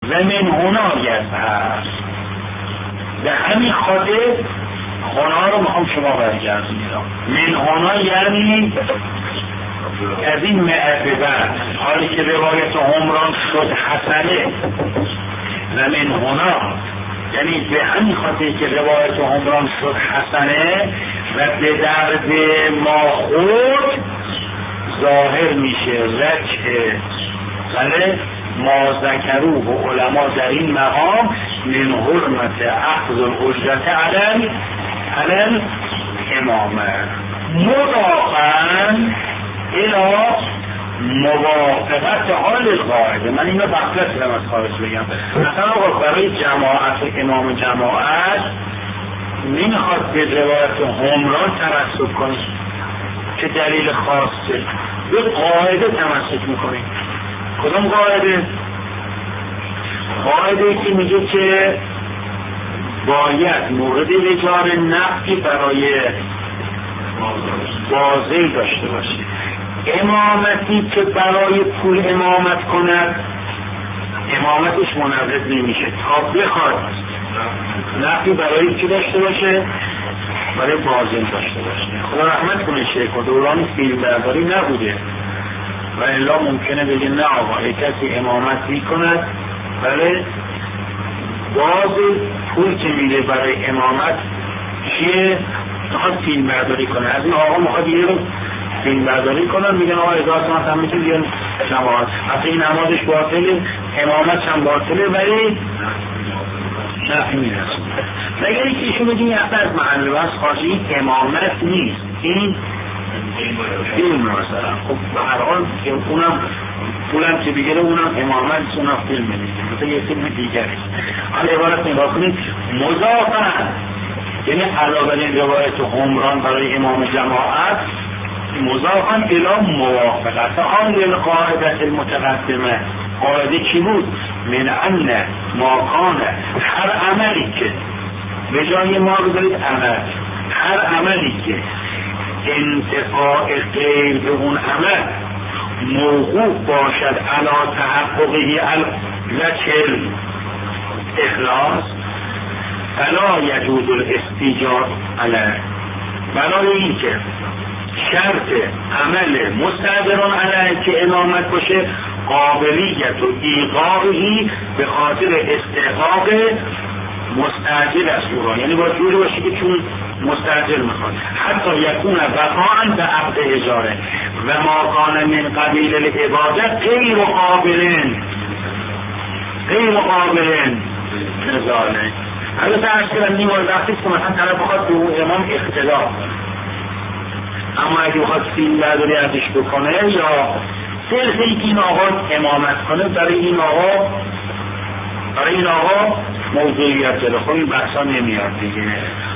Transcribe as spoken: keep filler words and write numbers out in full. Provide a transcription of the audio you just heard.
و من هنا یذهب. به همین خاطر هنا رو میخوام شما برگردونید. من هنا یعنی از این معرفه بعد، حالی که روایت عمران شد حسنه و من هنا یعنی به همین خاطر که روایت عمران شد حسنه و به درد ما خود ظاهر میشه رجع بله ما ذکروه و علما در این مقام من حرمت اخذ الاجرت علم علم امامه مضافاً الى موافقت حال القاعده. من اینو بخلت دارم از خارج بگم. مثلا آقا برای جماعت امام جماعت نمیخواد به روایت عمران تمسک کنید که دلیل خاصه، به قاعده تمسک میکنید. کدوم قاعده؟ قاعده که میگه که باید مورد اجاره نفعی برای واضح داشته باشه. امامتی که برای پول امامت کند امامتش منعقد نمیشه تا بخواد نفعی برای چی داشته باشه؟ برای واضح داشته باشه. خدا رحمت کنه شیخ و دوران فیلم برداری نبوده و الا ممکنه بگه نه آقا کسی امامت میکند برای واضح پول که میده برای امامت چیه؟ میخواد فیلم برداری کنه. از این آقا میخواد یه رو فیلم برداری کنن میگن آقا ازاز من هم میتون بیان نماز حتی این نمازش باطله امامت هم باطله ولی نفی میرسون. مگر اینکه ایشون بگیم یه از محل بس خواهی امامت نیست این فیلم مثلا خب به هر حال اونم پولم که بگیره اونم امامت اونم فیلم میگه مثلا یه فیلم دیگری. حالا عبارت نگاه کنید مضافن یعنی علاوه این روایت عمران برای امام جماعت مضافن الى موافقت آن للقاعده المتقدمه. قاعده چی بود؟ من ان ما کان هر عملی که به جای ما بذارید عمل هر عملی که انتفاع غیر به اون عمل موقوف باشد علی تحققه الوجه اخلاص فلا یجوز الاستیجاب علیه. برای این که شرط عمل مستعجران علیه که امامت باشه قابلیت و ایقاعی به خاطر استحقاق مستعجل از او را، یعنی با جوری باشه که چون مستعجل میخواد حتی یکون وقعا به عقد اجاره و ما کان من قبیل العبادت غیر قابلن غیر قابلن رضاله. البته عرض کردم این مورد وقتی که مثلا طرف بخواد به اون امام اختلاف کنه، اما اگه بخواد فیلم برداری ازش بکنه یا صرف این که این آقا امامت کنه برای این آقا برای این آقا موضوعیت داره. خب این بحثا نمیاد دیگه.